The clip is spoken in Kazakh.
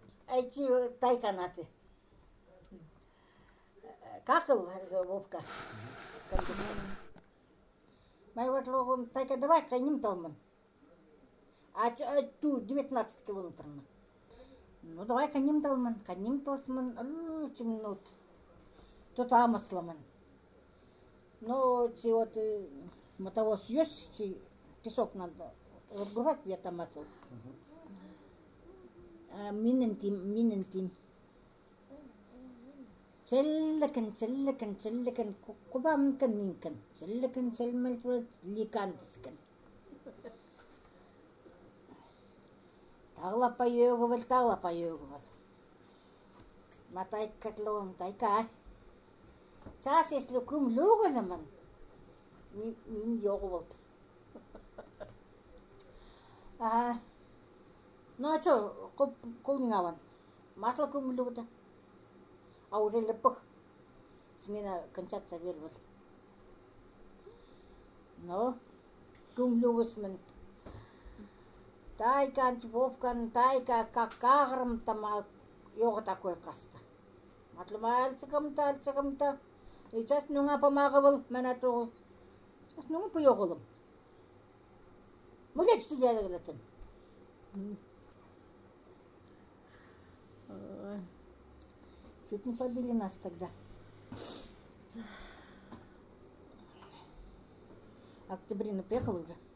Эти тайканаты. Какыл, Вовка. Майватлогом тайка давай каним талман. А ту 19 километров. Ну давай каним талман, каним толсман, минут. Тут амасламан. Ну, те вот мотовоз есть, песок надо разгружать, я там масл. Минентим. Целлекен, кубамкан минкан. Целлекен, целмельтвет, ликантискан. Тагла поёгывал. Матай котлом, тайка. Сейчас, если кум люгаламан, мин ёгывал. Ага. Ну а что, кулминаван? Масло кум люгда. А уже лепых. Смена кончаться вервал. Но, кум люгасман. Тайкан, Вовкан, тайка, как каграм там, йога такой каста. Матлумальцикам-то. И сейчас нунга помагывал, мене то. Сейчас нунга поёгалым. Мулет что делать это? Чуть не побили нас тогда. Октябрина приехала уже.